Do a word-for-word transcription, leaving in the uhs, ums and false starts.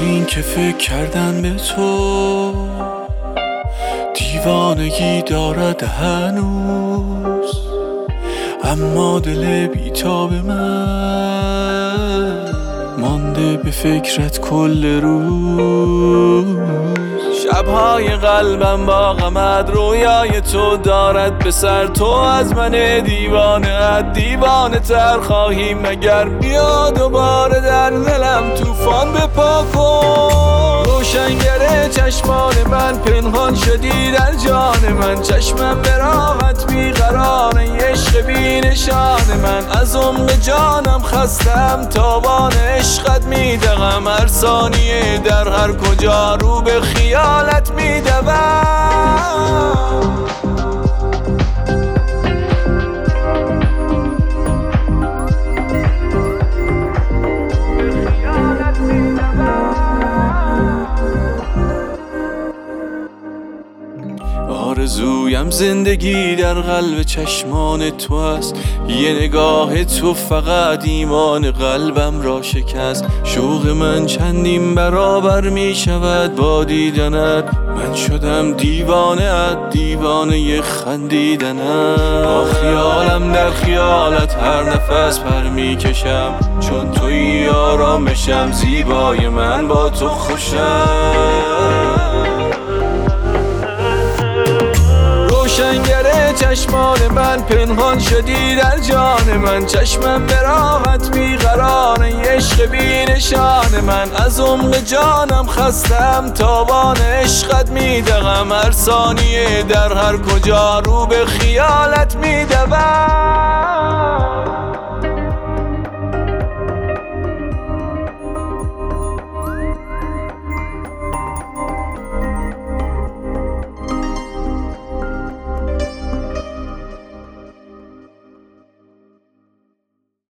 این که فکر کردن به تو دیوانگی دارد هنوز، اما دل بیتاب من مانده به فکرت کل روز. شبهای قلبم با غمت رویای تو دارد به سر، تو از من دیوانه ات دیوانه تر خواهی مگر بیا دوباره در دلم طوفان بپا کن. روشنگر چشمان من پنهان شدی در جان من، چشمم به راحت بیقراره عشق بی نشان من. از عمق جانم خستم تابان عشقت میدهم، هر ثانیه در هر کجا رو به خیالت میدوم. آرزویم زندگی در قلب چشمان تو است، یه نگاه تو فقط ایمان قلبم را شکست. شوق من چندین برابر می شود با دیدنت، من شدم دیوانه ات دیوانه خندیدنت. با خیالم در خیالت هر نفس پر می کشم، چون توی آرامشم زیبای من با تو خوشم. روشنگر چشمان من پنهان شدی در جان من، چشمم به راحت بیقراره عشق بی نشان من. از عمق جانم خستم تابان عشقت میدهم، هر ثانیه در هر کجا رو به خیالت میدوم.